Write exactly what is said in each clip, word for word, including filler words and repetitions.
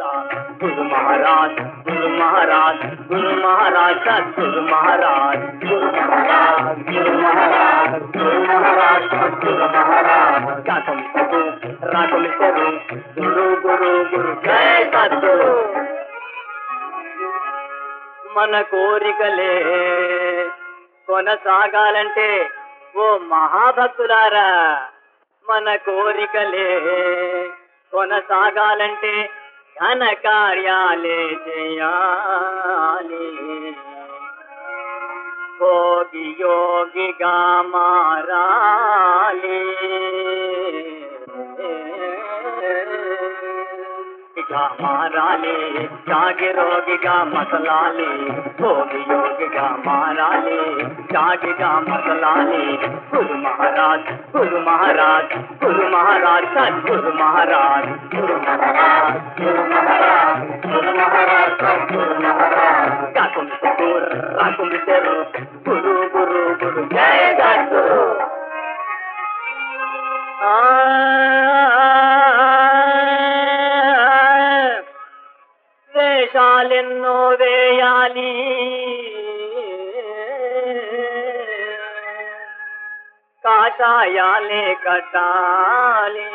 गुरु महाराज गुरु महाराज गुरु महाराज सद्गुरु महाराज गुरु महाराज गुरु महाराज गुरु महाराज सद्गुरु महाराज जातम सदु रागम सरू गुरु गुरु गुरु जय सद्गुरु మన కోరికలే కొనసాగాలంటే ఓ మహాభక్తులారా మన కోరికలే కొనసాగాలంటే ఘన కార్యాలే చేయాలి భోగి యోగిగా మారాలి మారాలి జాగి రోగిగా మసలాలి భోగి యోగిగా మారాలి జాగిగా మసలాలి గురు మహారాజ్ గురు మహారాజ్ గురు మహారాజ్ సద్గురు మహారాజ్ గురు మహారాజ్ గురు మహారాజ్ గురు మహారాజ్ సద్గురు మహారాజ్ కాకుం సూర్ రాకుం తెరు గురు గురు గురు జయ సద్గురు వేషాలెన్నో వేయాలి కాషాయాలే కట్టాలి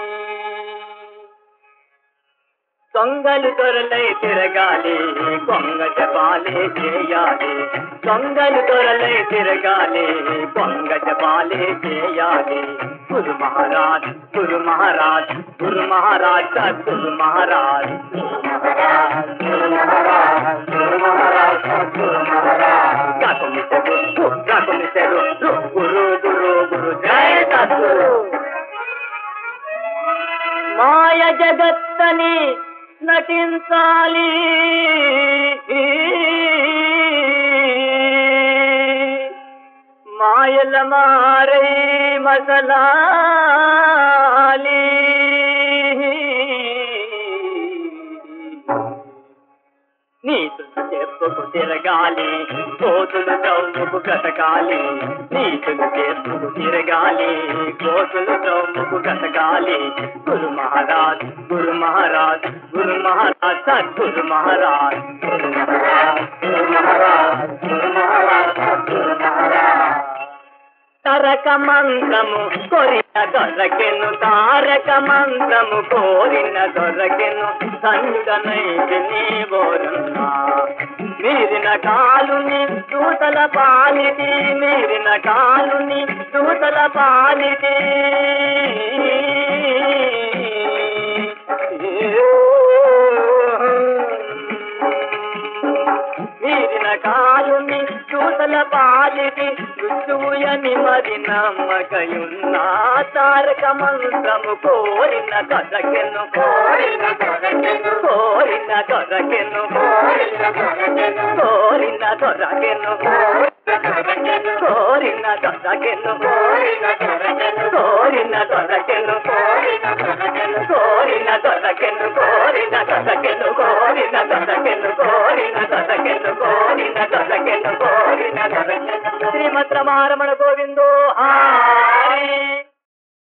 దొంగలు దొరలై తిరగాలి కొంగ జపాలే చేయాలి దొంగలు దొరలై తిరగాలి కొంగ జపాలే చేయాలి గురు మహారాజ్ గురు మహారాజ్ గురు మహారాజ్ సద్గురు మహారాజ్ గురు మహారాజ్ గురు మహారాజ్ గురు మహారాజ్ సద్గురు మహారాజ్ కాకుమిసరు కాకుమిసరు గురు గురు గురు జయ సద్గురు మాయ జగత్తని నటించాలి మాయల మారై మసలాలి నీతులు చెప్పుకు తిరగాలి కోతులు చౌముకు కటకాలి నీతులు చెప్పుకు తిరగాలి కోతులు చౌముకు కటకాలి గురు మహారాజ్ గురు మహారాజ్ గురు మహారాజ్ సద్గురు మహారాజ్ గురు మహారాజ్ గురు మహారాజ్ గురు మహారాజ్ సద్గురు మహారాజ్ తారక మంత్రము కోరిన దొరకెను తారక మంత్రము కోరిన దొరకెను సంగనైతి నీవోరున్నా మీరిన కాలుని దూతల పాలిటి మీరిన కాలుని దూతల పాలిటి మీరిన కాలుని దూతల పాలిటి ఋతువుయని మరి నమ్మకయున్న తారక మంత్రము కోరిన దొరకెను కోరిన దొరకెను కోరిన దొరకెను కోరిన దొరకెను కోరిన దొరకెను కోరిన దొరకెను కోరిన దొరకెను కోరిన దొరకెను కోరిన దొరకెను కోరిన దొరకెను కోరిన దొరకెను కోరిన దొరకెను కోరిన దొరకెను కోరిన దొరకెను కోరిన దొరకెను శ్రీమద్రమారమణ గోవింద